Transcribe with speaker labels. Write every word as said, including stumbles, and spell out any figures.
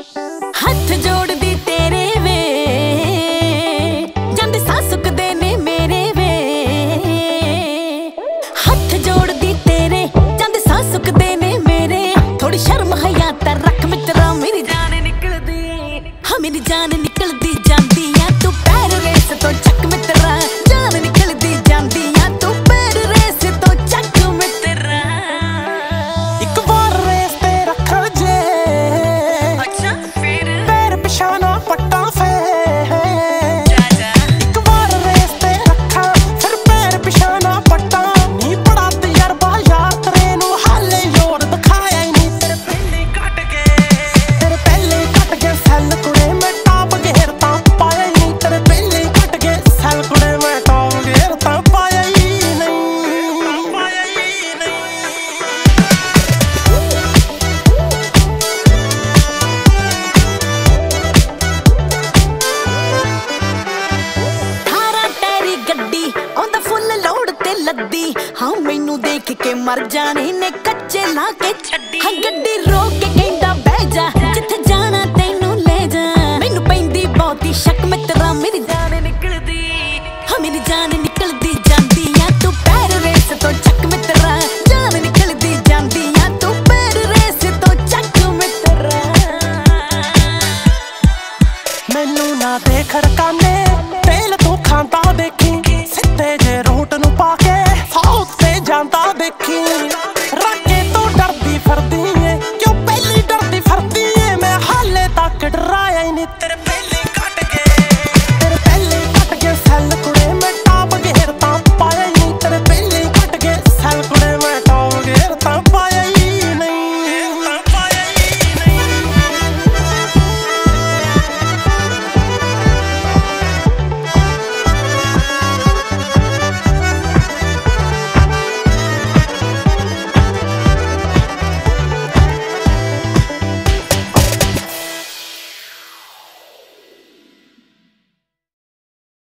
Speaker 1: हथ जोड़दी तेरे वे जांदे साह सुकदे ने मेरे वे। हथ जोड़दी तेरे जांदे साह सुकदे ने मेरे। थोड़ी शर्म हया तां रख मित्रा मेरी जान निकलदी हाँ मेरी जान निकलदी जांदी आ तू पैर रेस तो चक मित्रा। जान निकलदी जांदी आ तू पैर रेस तो चक मित्रा।
Speaker 2: एक बार रेस ते रख जे
Speaker 1: अच्छा फिर
Speaker 2: पैर पिछाना पट्टा फे। एक बार रेस ते रखा फिर पैर पिछाना पट्टा। नी बड़ा तजर्बा यार तेरे नू हाले जोर दिखाया ही नहीं। तेरे पहले कट गए तेरे पहले कट गए सैल कुड़े मैं टॉप घेर तां पाया ही नहीं। तेरे पहले कट गए सैल कुड़े मैं टॉप घेर तां पाया ही नहीं पाया ही नहीं।
Speaker 1: थारा टैरी गड्डी आंदा फुल लोड़ ते लद्दी हाँ मैनू देख के मर जाने ने कच्चे ला के छड्डी। हाँ गड्डी रोक के कहंदा बह जा जिथे जाना तैनू ले जा। मैनू पैंदी बहुती शक मित्रा मेरी जान